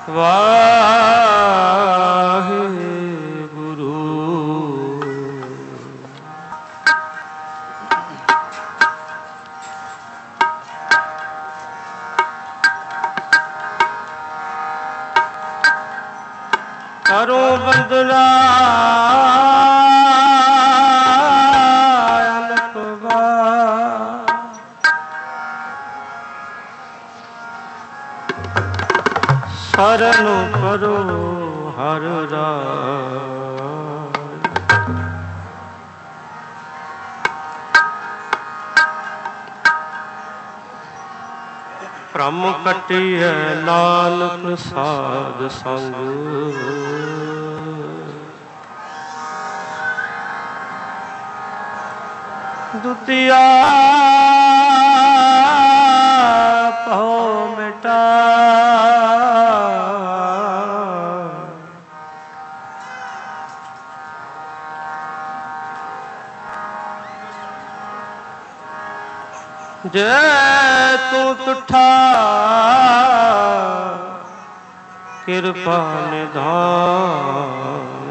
ਵਾਹਿਗੁਰੂ। ਕਰੋ ਬੰਦਨਾ ਸ਼ਰਨ ਕਰੋ ਹਰ ਰਾਜ। ਭ੍ਰਮ ਕੱਟੀਐ ਨਾਨਕ ਸਾਧ ਸੰਗ। ਦੁਤੀਆ ਭਉ ਮਿਟਾ ਜੇ ਤੂੰ ਤੁਠਾ ਕਿਰਪਾ ਨਿਧਾਨ।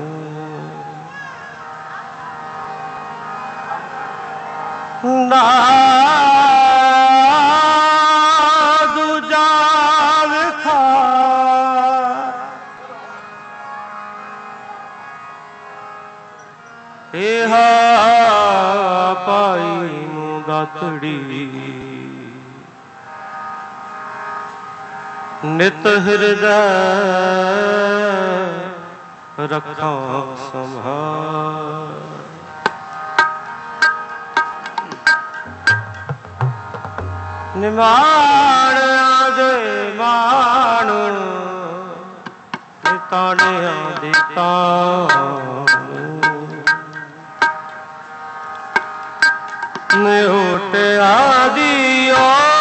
ਨਾ ਦੂਜਾ ਵਿਖਾ ਇਹ ਪਾਈ ਨੂੰ ਦਾਤੜੀ। ਨਿਤ ਹਿਰਦੈ ਰੱਖਾਂ ਸੰਭਾਲ। ਨਿਮਾਣਿਆਂ ਦੇ ਮਾਣ ਨਿਤਾਣਿਆਂ ਦੇ ਤਾਣ। ਨਿਉਟਿਆ ਦਿਓ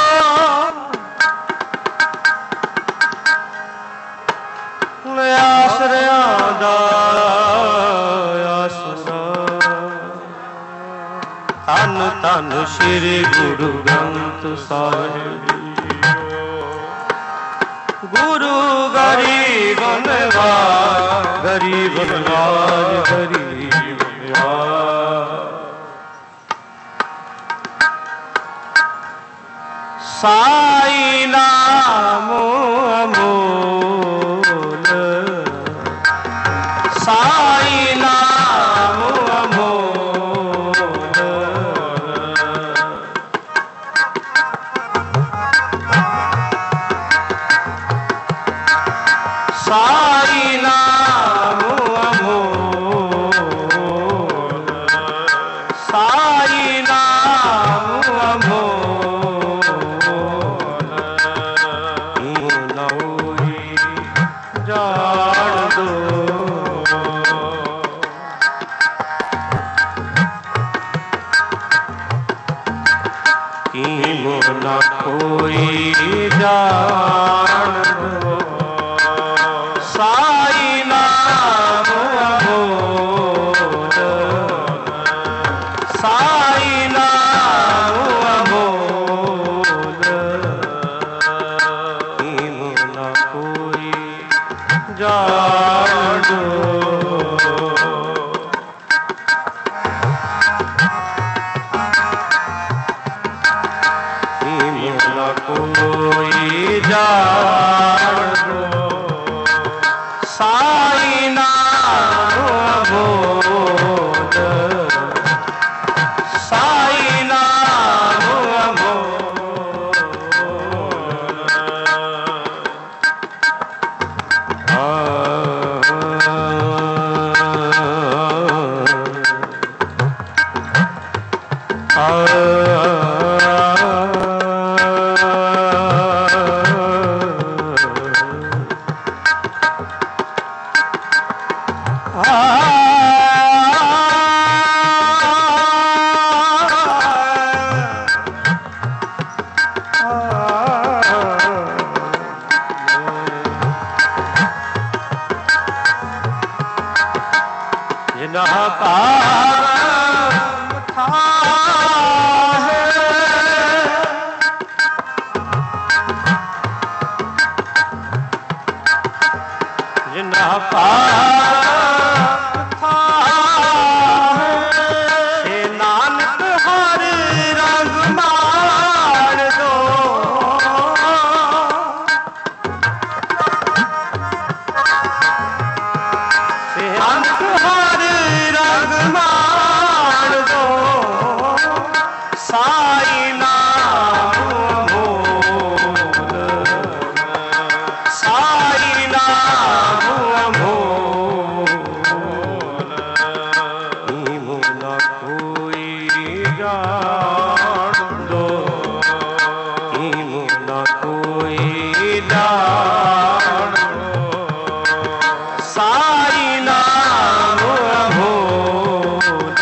ਆਸਰਿਆਂ ਦਾ ਆਸਰਾ। ਧੰਨ ਧੰਨ ਸ੍ਰੀ ਗੁਰੂ ਗ੍ਰੰਥ ਸਾਹਿਬ। ਗੁਰੂ ਗਰੀਬ ਨਿਵਾਜ, ਗਰੀਬ ਨਿਵਾਜ, ਗਰੀਬ ਨਿਵਾਜ। ਸਾਈ ਨਾਮ ਅਮੋਲ, ਸਾਈ ਨਾਮ ਅਮੋਲ। ਸਾਈ ਨਾਮ ਅਮੋਲ, ਸਾਈ ਨਾਮ ਅਮੋਲ। ਜਾਣ ਦੋ ਕੀਮੋ ਨਾ ਕੋਈ ਜਾਣ ਦੋ। ਸਾਈ ਨਾਮ ਅਮੋਲ, ਸਾਈ ਨਾਮ ਅਮੋਲ। ਕੀਮੋ ਨਾ ਕੋਈ ਜਾਣ ਦੋ। ਕੀਮੋ ਨਾ ਕੋਈ ਜਾਣ ਦੋ। ਸਾਈ ਨਾਮ ਅਮੋਲ, ਸਾਈ ਨਾਮ ਅਮੋਲ। ਜਿਨਾ ਪਾਰ ਸੇ ਨਾਨਕ ਹਰ ਰੰਗ ਮਾਰ ਦੋ ਸੇ ਨਾਨਕ ਹਰ ਰੰਗ ਮਾਰ ਦੋ ਸਾਈ ਨਾਮ ਮੋਲ ਸਾਈ ਨਾਮ ਮੋਲ ਈਮੋ ਨਾ ਕੋਈ ਜਾਣ ਦੋ ਈਮੋ ਨਾ ਕੋਈ ਜਾਣ ਸਾਈ ਨਾਮ ਮੋਲ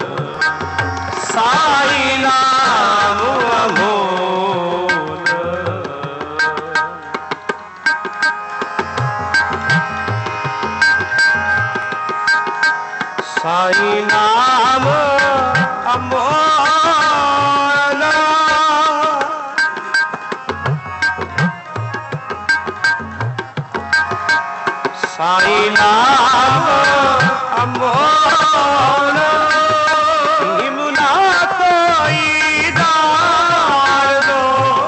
ਸਾਈ ਨਾਮ ਮੋਲ ਸਾਈ ਨਾਮ ਅਮੋਲ ਸਾਈ ਨਾਮ ਅਮੋਲ ਹਿਮਨਾ ਕੋਈ ਦਾਰ ਦੋ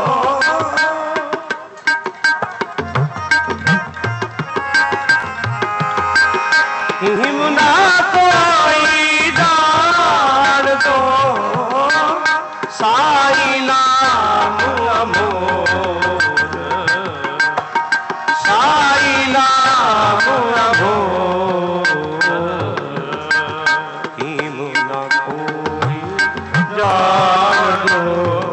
ਹਿਮਨਾ ਕੋਈ ਦਾਰ ਦੋ ਸਾਈ ਨਾਮ ਅਮੋਲ ਸਾਈ ਨਾਮ ਅਮੋਲ ਹਿਮਨਾ ਕੋਈ ਜਾਣ ਦੋ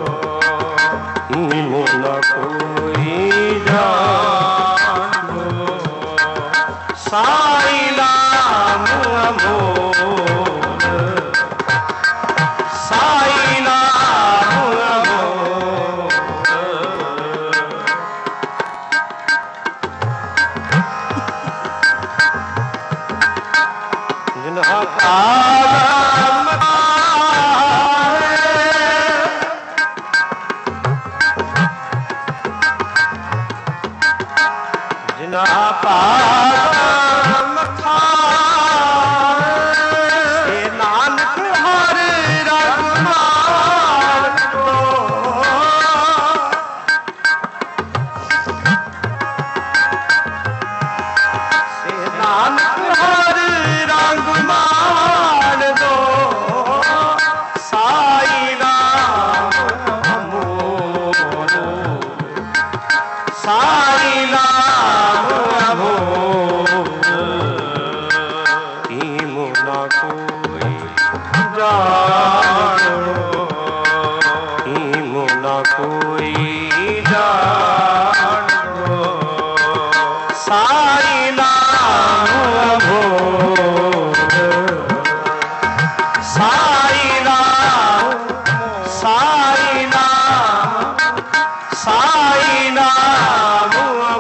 ਹਿਮਨਾ ਕੋਈ ਜਾਣ ਦੋ ਸਾਈ ਨਾਮ ਅਮੋਲ ਸਾਈ ਨਾਮ ਅਮੋਲ ਜਿਨ੍ਹਾਂ ਪਾਵਨ ਜਿਨ੍ਹਾਂ ਪਾਵਨ ਸੇ ਨਾਨਕ ਹਰ ਰੰਗ ਮਾਰ ਦੋ ਸੇ ਨਾਨਕ ਹਰ ਰੰਗ ਮਾਰ ਦੋ ਸਾਈ ਨਾਮ ਅਮੋਲ ਸਾਈ ਨਾਮ ਅਮੋਲ ਈਮੋ ਨਾ ਕੋਈ ਜਾਣੋ ਈਮੋ ਨਾ ਕੋਈ ਜਾਣੋ ਸਾਈ ਨਾਮ ਅਮੋਲ ਸਾਈ ਨਾਮ ਸਾਈ ਨਾਮ ਸਾਈ ਨਾਮ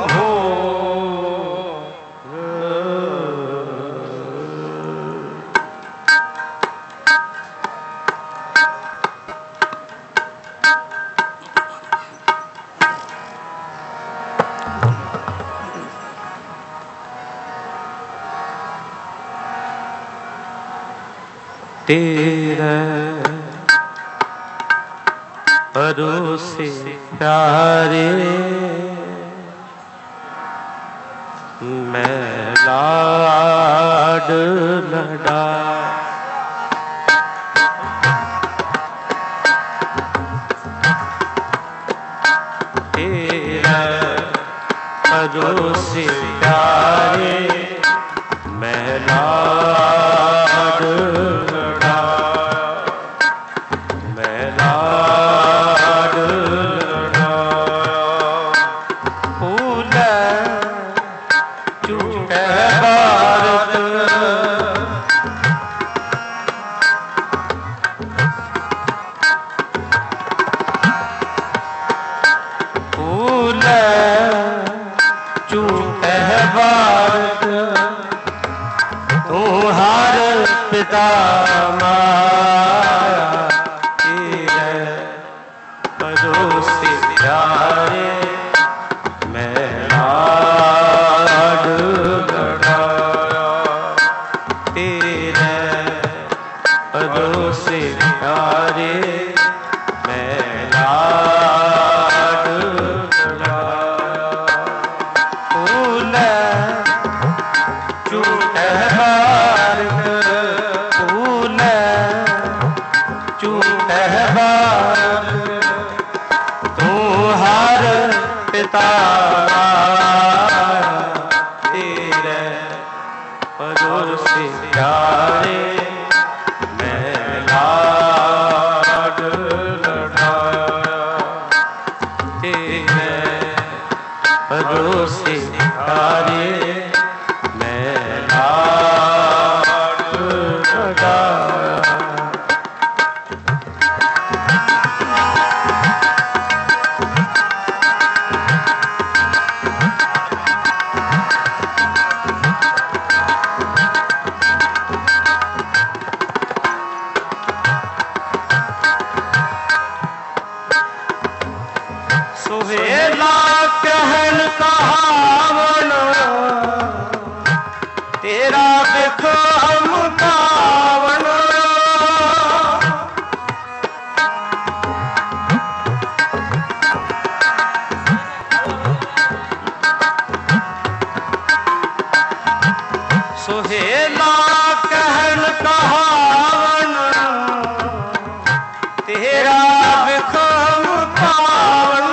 तेरे भरोसे प्यारे मैं लाड लड़ा तेरे भरोसे प्यारे मैं लाड पिता माया तेरे भरोसे प्यारे मैं लाड तेरे परोसे प्यारे मैं लाड लड़ाया। तेरे परोसे प्यारे मैं लाड लड़ाया। सुहेला कहन कहावन तेरा बिखम कावन। सुहेला कहन कहावन तेरा बिखम कावन।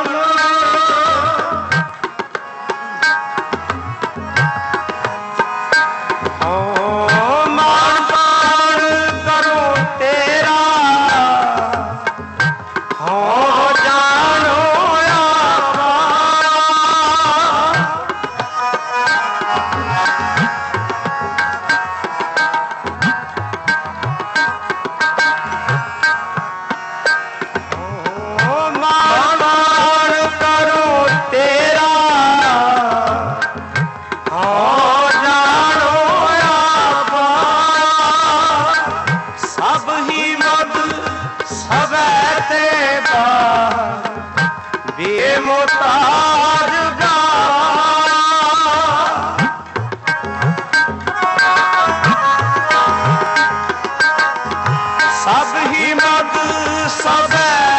सब ही मद सब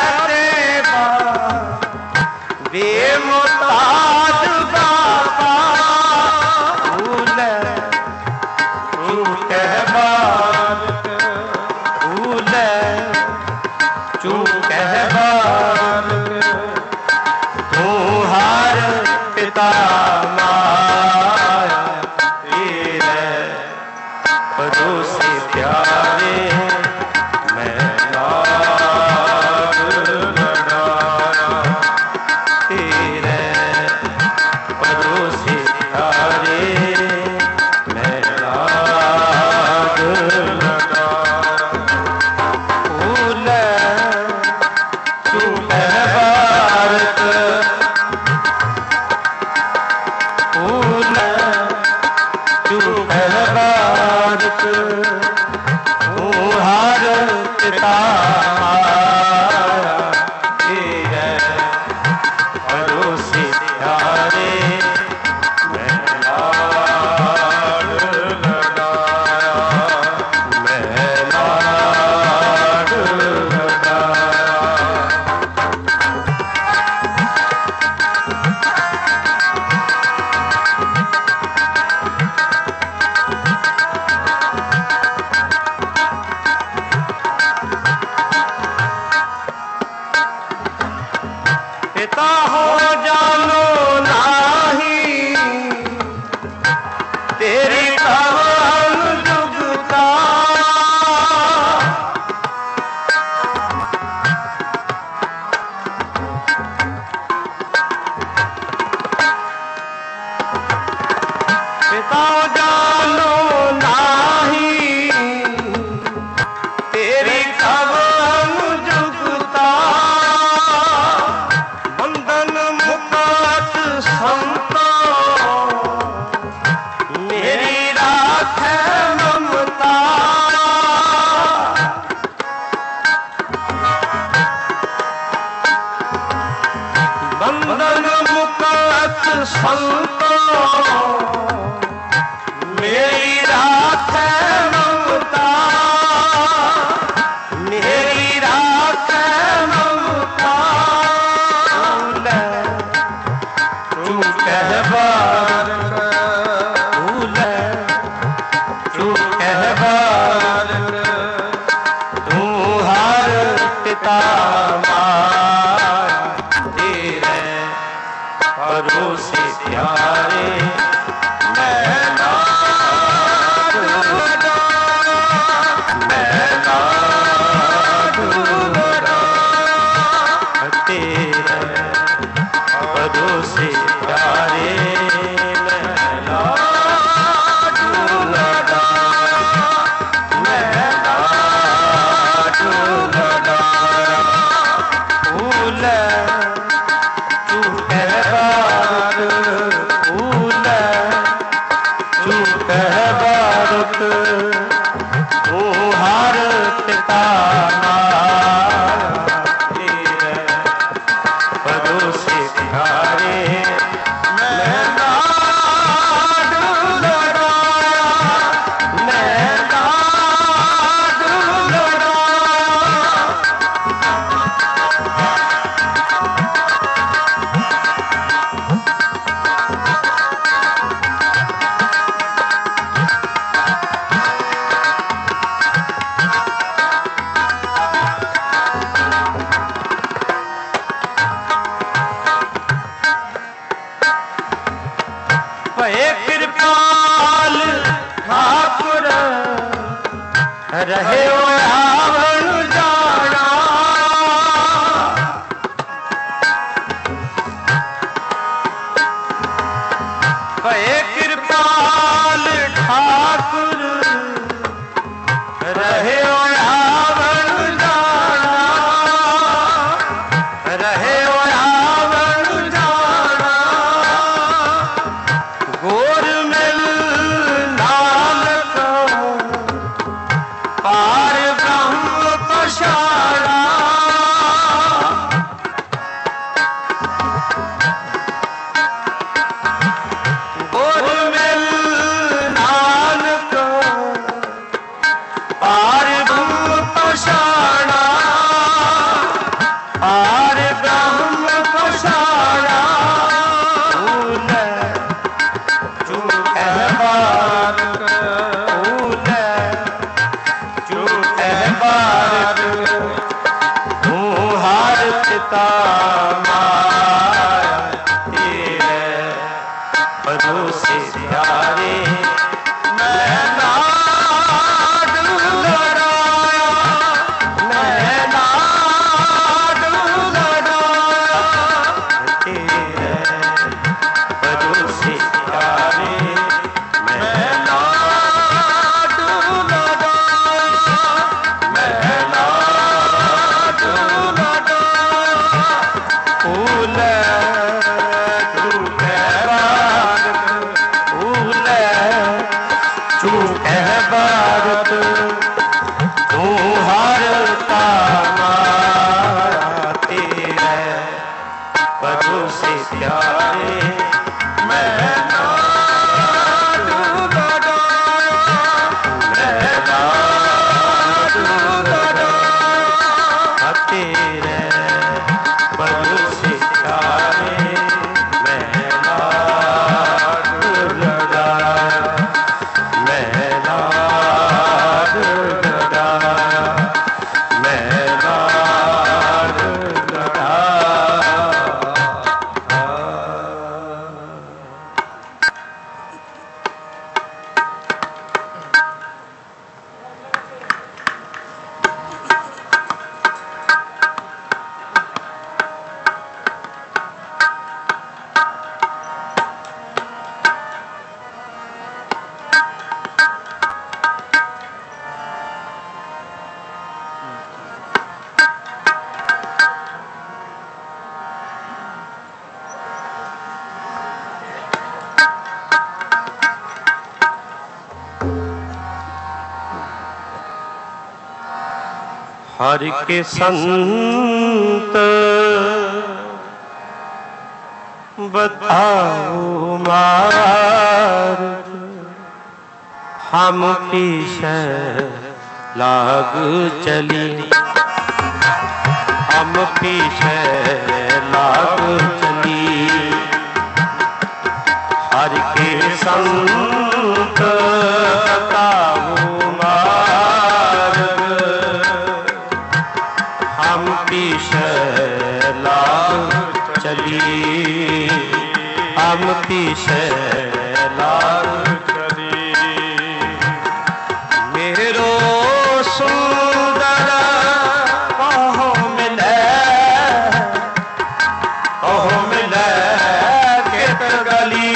बेमुताज बाबा। फूल चूक बार फूल चूक बार तू हर पिता माया। तेरे परोसे प्यारे से प्यारे मैं नाथ लगा, मैं नाथ लगा तेरे पदों से प्यारे मैं नाथ लगा, मैं नाथ लगा फूल कृपाल ठाकुर रहे रावण जाना, कृपाल ठाकुर रहे रावण जाना, रहे हरि के संत बताओ मार्ग, हम पीछे लाग चली, हम पीछे लाग चली। हरि के संत बताओ मार्ग, हम पीछे लाग चली, हम पीछे लाग चली। मेरो सुंदर कहो मिले कित गली।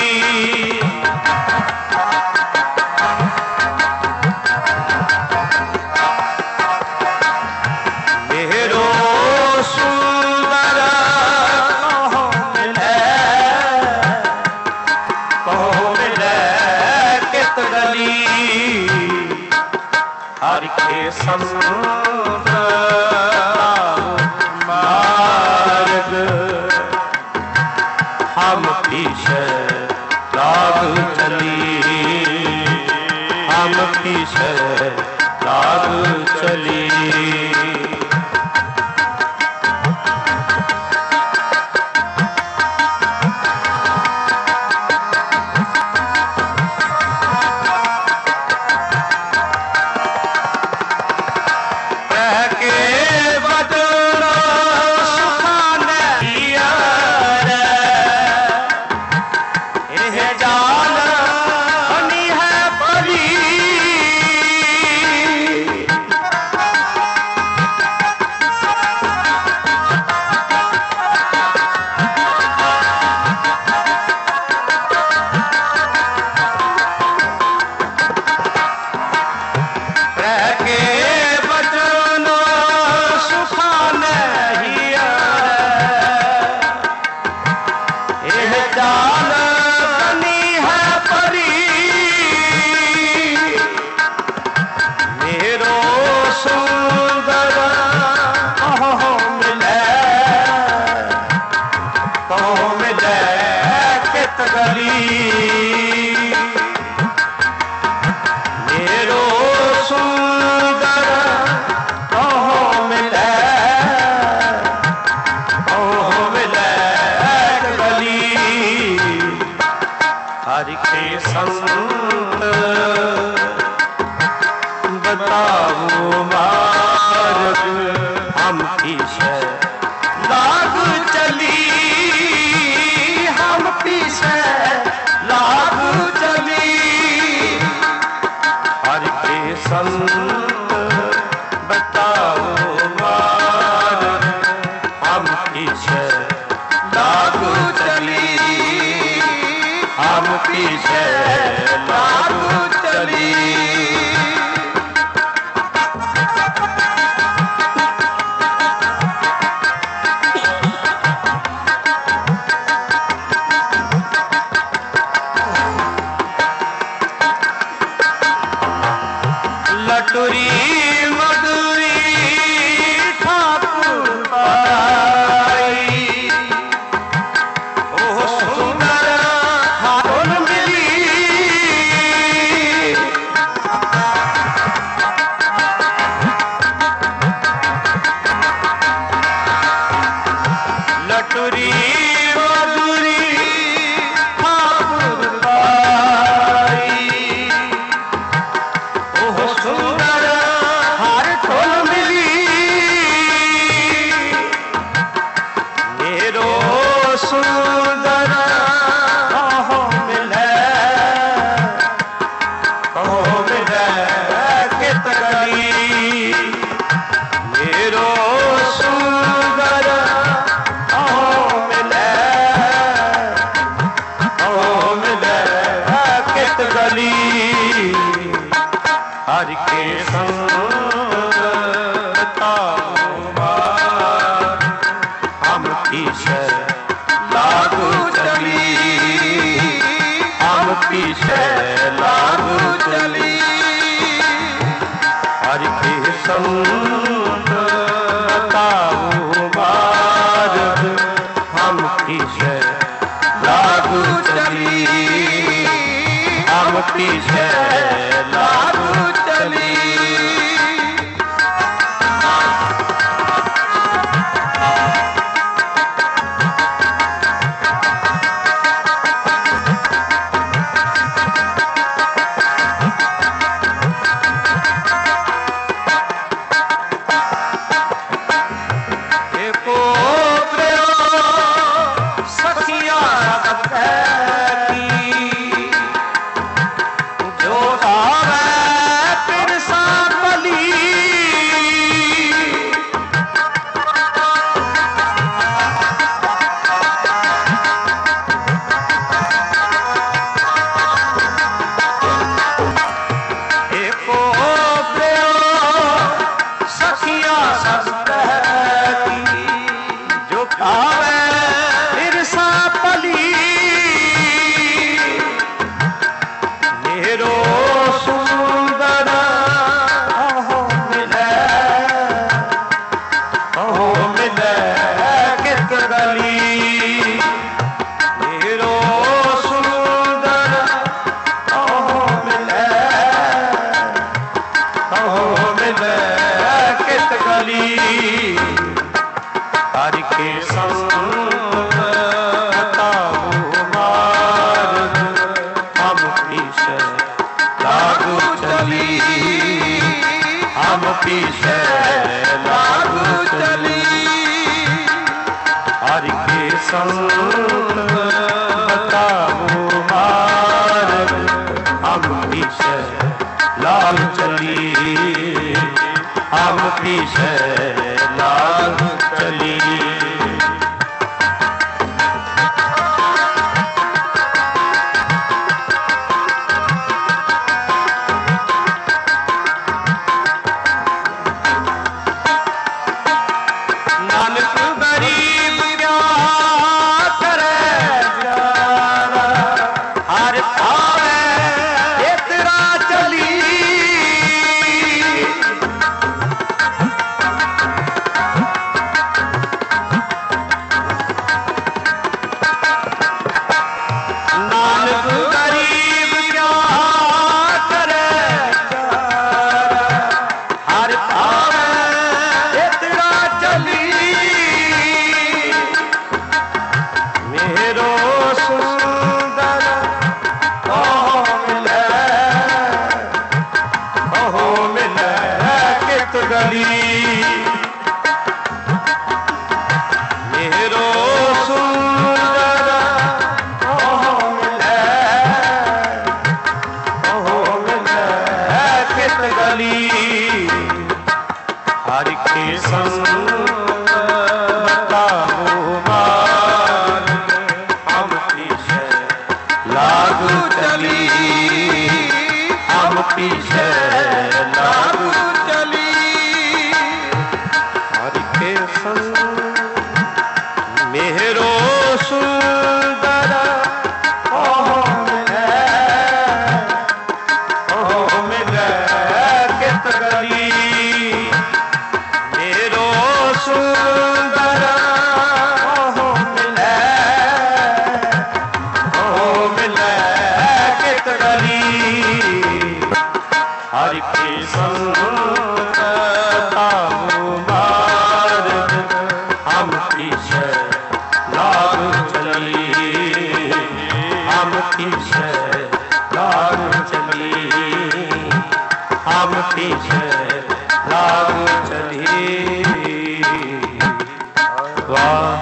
हर के संत मार्ग हम पीछे लाग चली। हम पीछे लाग चली। हरि के संत बताओ मार्ग हम पीछे लाग चली। हम पीछे लाग चली। हरि के संत बताओ मार्ग हम पीछे लाग चली। हम पीछे लाग चली। लटुरी मधुरी ठाकुर बाई ओ सुंदर हाथ मिली। लटुरी मधुरी ठाकुर बाई सुंदर हर ठोल मिली। मेरो सुंदर कहो मिले कित गली। मेरो सुंदर कहो मिले कित गली। हरि के संत हम पीछे लाग चली। हम पीछे लाग चली। हरि के संत मार्ग हम पीछे लाग चली। हम पीछे लाग चली। देखो प्रियो सखिया पीछे लागू चली। हरि के संग बताओ मार्ग, हम पीछे लागू चली, हम पीछे लागू चली। हरि के संग बताओ मार्ग, हम पीछे लागू चली, हम पीछे लागू चली। हरि के संग मेरो सुंदर मिले कित गली, मेरो सुंदर मिले कित गली। हरि के संग बताओ मार्ग, हम पीछे लागू चली, हम पीछे लागू चली, हम पीछे लागू चली। वाह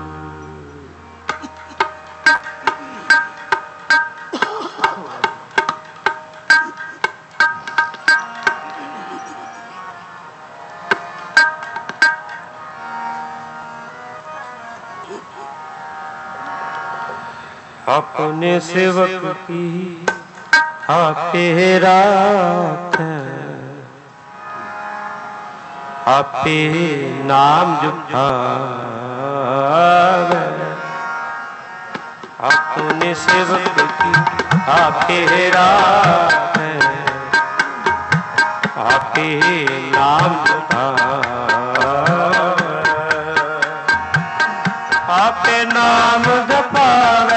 अपने सेवक की आपे राखें, आपे नाम जुटावे। अपने सेवक की आपे राखें, आपे नाम जुटावे। आपे नाम जपावे,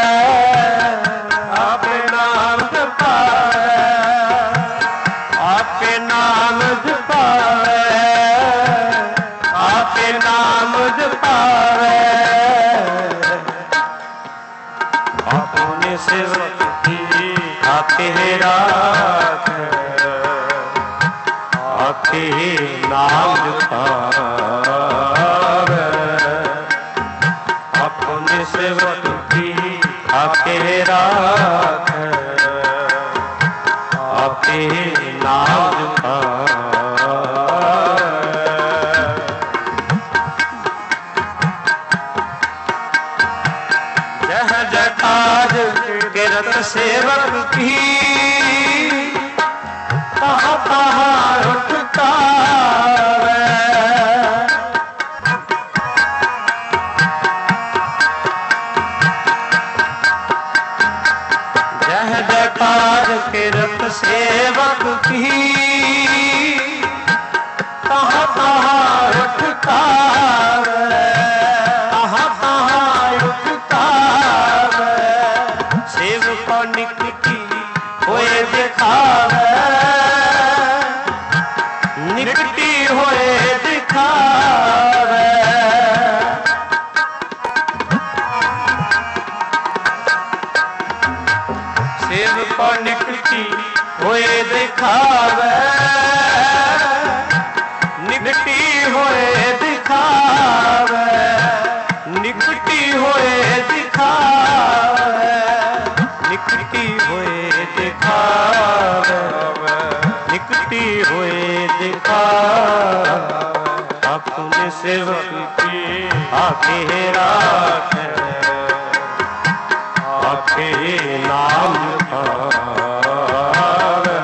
आपे नाम जपावे, आपे नाम जपावे, आपे नाम जपावे। अपने सेवक की आपे राखें, आपे नाम जपावे। अपने सेवक की आपे राखें, आपे नाम जपावे। जह जटाज किरत सेवक की, तहाँ तहाँ उठतावे। जह जटाज किरत सेवक की, तहाँ तहाँ उठतावे, तहाँ तहाँ उठतावे। सेवक निकटी होए दिखावे, निकटी होए दिखावे। सेवक निकटी होए दिखावे, होए दिखावे, निकटी होए दिखावे, निकटी होए दिखावे, निकटी होए दिखावे, अपने सेवक की आके राखे, आके नाम आवे,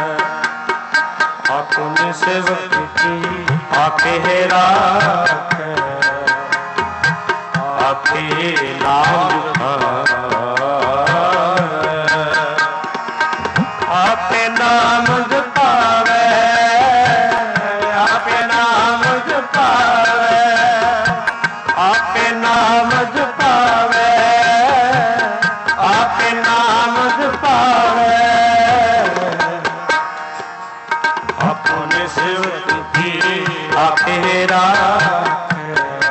अपने सेवक की आके राखे, आके नाम आपे नाम जपावे, आपे नाम जपावे, आपे नाम जपावे, आपे नाम जपावे, अपने सेवक की आपे राखे,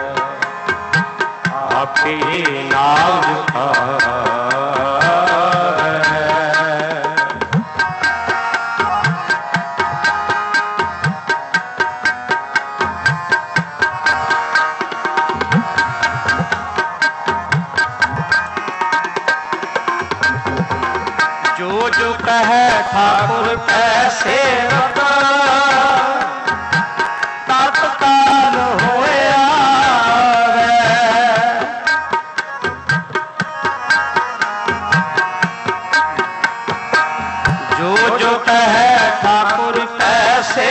आपे नाम जपावे। जो कहे ठाकुर कैसे तत्काल होए आवे, जो कहे ठाकुर कैसे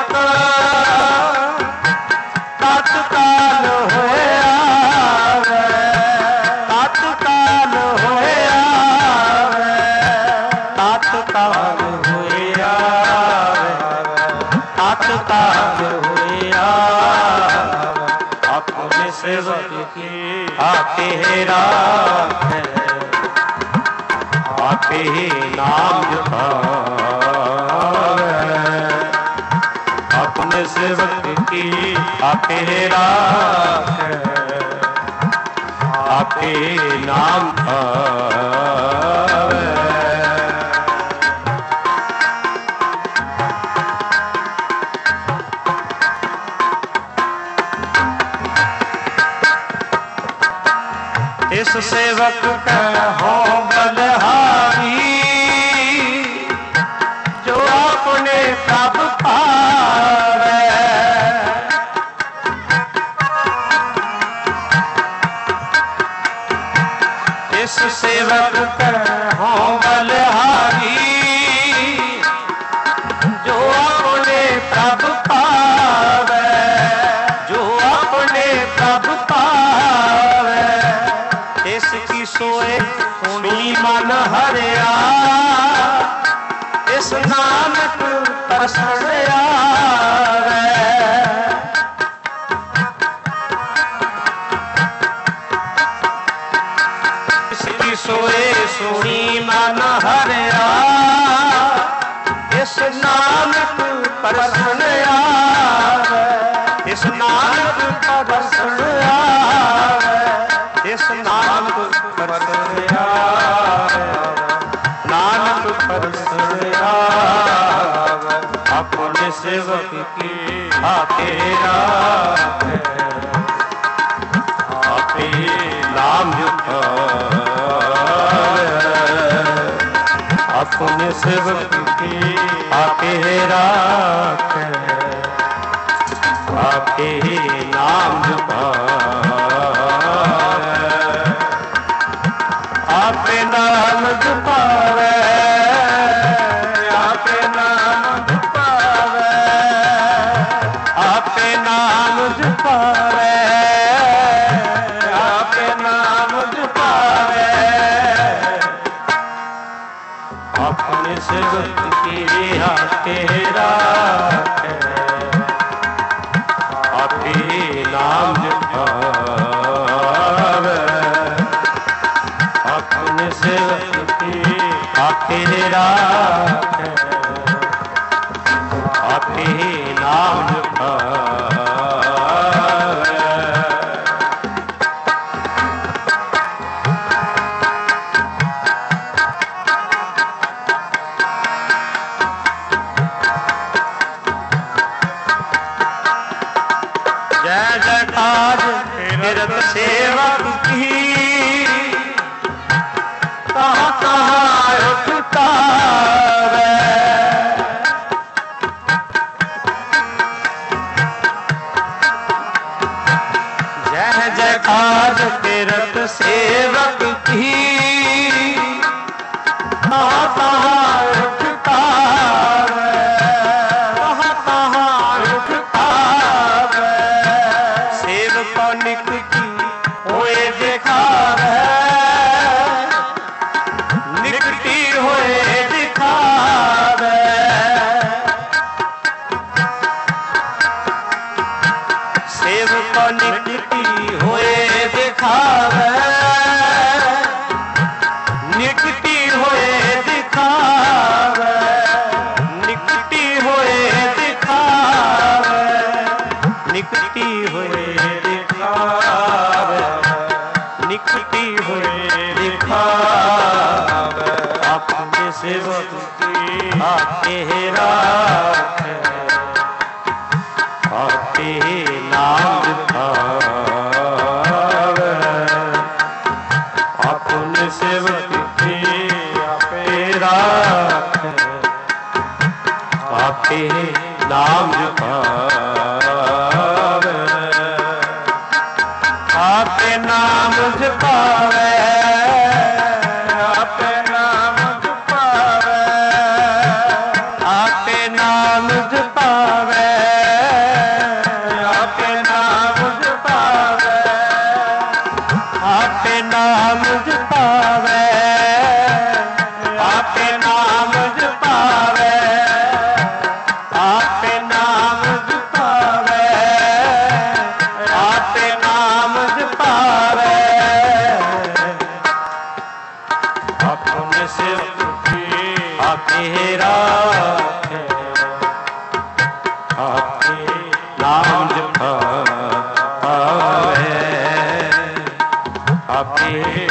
तत्काल होए आवे, तत्काल होए आवे, तत्काल होए आवे, तत्काल होए आवे, अपने सेवक की आके राखे, आके नाम जपावे, अपने सेवक की आके राखे, आके नाम जपावे। इस सेवक का हो बलहारी, जो अपने प्रभु पावे, इस सेवक का हो बलहारी, जो अपने प्रभु पावे, जो अपने प्रभु पावे, इसकी सोए सुनी मन हरिया, इस नानक प्रसन्न आवे, इसकी सोए सुनी मन हरिया, इस नानक प्रसन्न आवे, इस नानक प्रसन्न आवे, इस नानक प्रसन्न आवे, नानक प्रसन्न आवे, अपने सेवक की आके राखे, आपे नाम जपावे, अपने सेवक की आके राखे, आपे नाम जपावे, आपे नाम जपावे, आपे नाम जपावे, आपे नाम जपावे, आपे नाम जपावे, अपने सेवक की आके राखे, आपे नाम जपावे, अपने सेवक की आके राखे, आपे नाम जपावे। फिरत सेवक की कहाँ कहाँ उतारे। जय जयकार फिरत सेवक की कहाँ कहाँ उतारे, कहाँ कहाँ उतारे। सेवकों निकटी होए दिखावे, निकटी होए दिखावे। सेवकों निकटी होए दिखावे, निकटी होए दिखावे, निकटी होए दिखावे, निकटी होए दिखावे, निकटी होए दिखावे। अपने सेवक की आके राखे, आके नाम दिखावे। अपने सेवक की आपे राखे, आके नाम जपावे। आपे नाम जपावे, आपे नाम जपावे, आपे नाम जपावे, आपे नाम जपावे, आपे नाम जपावे, आपे नाम जपावे, आपे नाम जपावे, आपे नाम जपावे। अपने सेवक की आके राखे, आके नाम जपावे, आके